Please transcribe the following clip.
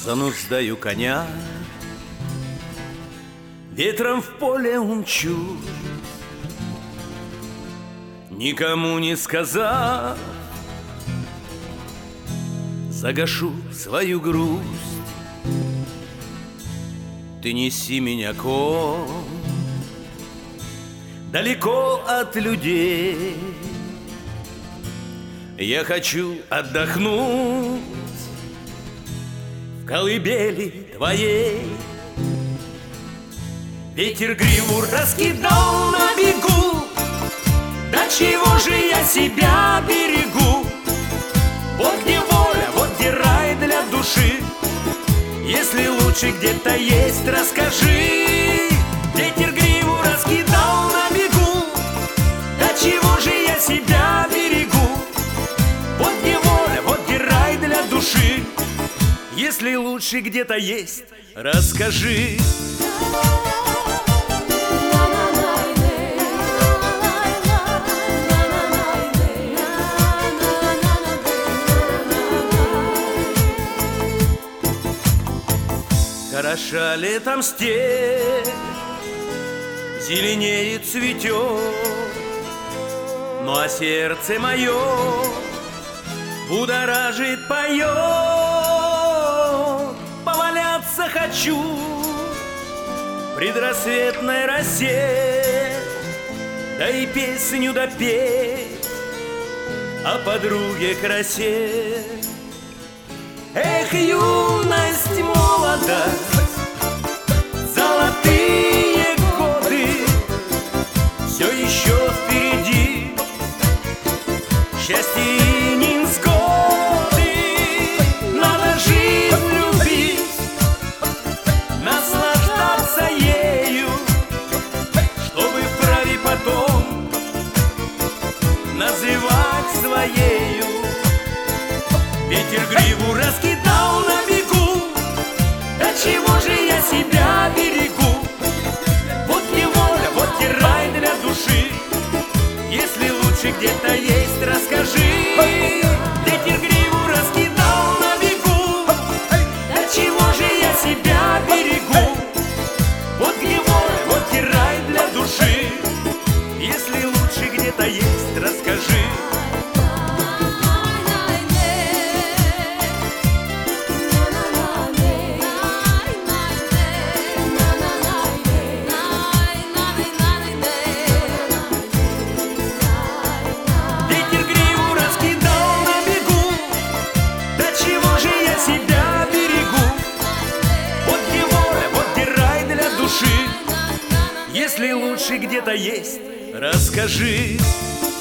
Зануждаю коня, ветром в поле умчу, никому не сказав, загашу свою грусть. Ты неси меня, конь, далеко от людей. Я хочу отдохнуть в колыбели твоей. Ветер гриву раскидал на бегу, да чего же я себя берегу? Вот где воля, вот где рай для души. Если лучше где-то есть, расскажи. Ветер гриву раскидал на бегу, да чего же я себя берегу? Вот где воля, вот где рай для души. Если лучше где-то есть, расскажи. Хороша летом степь, зеленеет, цветет, ну а сердце мое будоражит, поет. Поваляться хочу в предрассветной росе, да и песню допеть о подруге красе. Эх, юность, молодость, золотые годы все еще впереди. Счастье и невзгоды, надо жизнь любить, наслаждаться ею, чтобы вправе потом называть своею. Ветер гриву раскидал на бегу, да чего же я себя берегу? Вот где воля, вот где рай для души. Если лучше где-то есть, расскажи. Ветер гриву раскидал на бегу, да чего же я себя берегу? Вот где воля, вот где рай для души. Если лучше где-то есть, расскажи. Если лучше где-то есть, расскажи.